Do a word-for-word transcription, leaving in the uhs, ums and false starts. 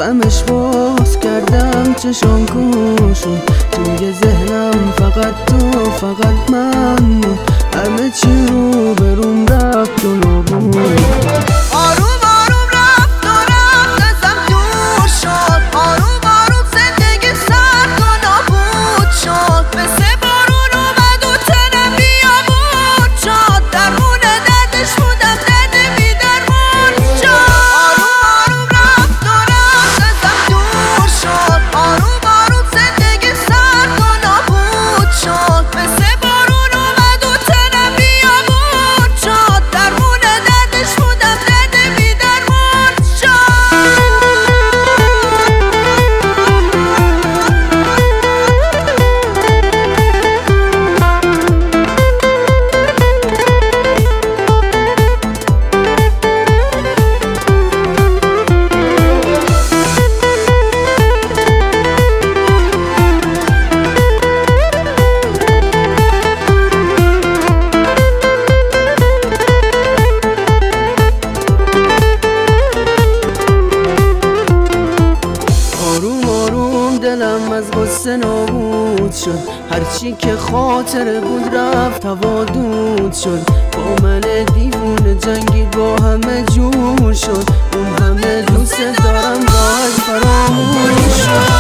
همش باز کردم چشام کشون، توی ذهنم فقط تو فقط من بود، همه چی رو بروم رفت و نابود. آروم آروم رفت و رفت ازم دور شد، آروم آروم زندگی سرد و نابود شد، مثل بارون اومد و تنم بیابون شد، درمون دردش بودم درد بی درمون شد. آروم آروم رفت و رفت ازم دور شد، آروم آروم زندگی سرد و نابود شد، مثل بارون اومد و تنم بیابون شد، درمون دردش بودم درد بی درمون شد. دلم از غصه نابود شد، هرچی که خاطره بود رفت هوا دود شد، با من دیوونه جنگید با همه جور شد، اون همه دوست دارم باز فراموش شد.